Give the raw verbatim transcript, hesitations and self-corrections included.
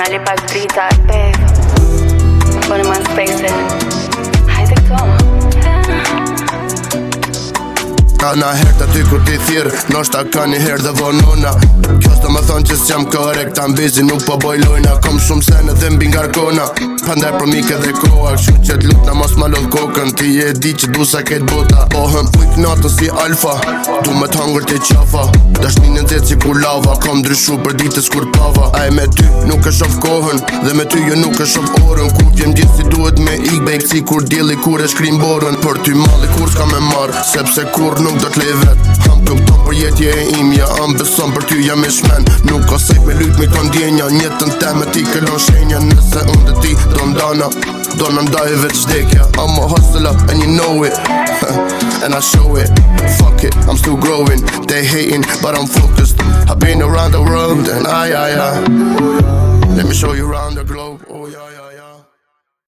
Ali pak drita e pevë Po në mas pejse Hajde këto Ka na herë të ty kur ti thirë Noshta ka një herë dhe vonona Kjo s'do më thonë që s'jam korekt Ta mbizi nuk po boj lojna Kom shumë sene dhe mbi ngarkona Pandaj për mike dhe koha Kështu që t'lutna mos ma lodh kokën Ti e di që du sa ket bota Po hëm pujt natën si alfa Du me t'hangër t'i qafa Dashni në nxetë si kur lava Kom ndryshu për ditës kur pava Aj me ty nuk e shof kohën Dhe me ty jo nuk e shof orën Kur vjem gjithë si duhet me ik Bejk si kur djeli kur e shkrim borën Për ty mali kur s'ka me marë Sepse kur nuk do t'lej vet Ham të këton për jetje e imja Am beson për ty jam e shmen Nuk ka sejt me lyt me kondjenja Njetën te me ti këllon shenja Nëse unë dhe ti do ndana Do në ndaj veç vdekja I'm a hustler and you know it And I show it Fuck it, I'm still growing They hating but I'm focused I've been around the world and I, I, I Let me show you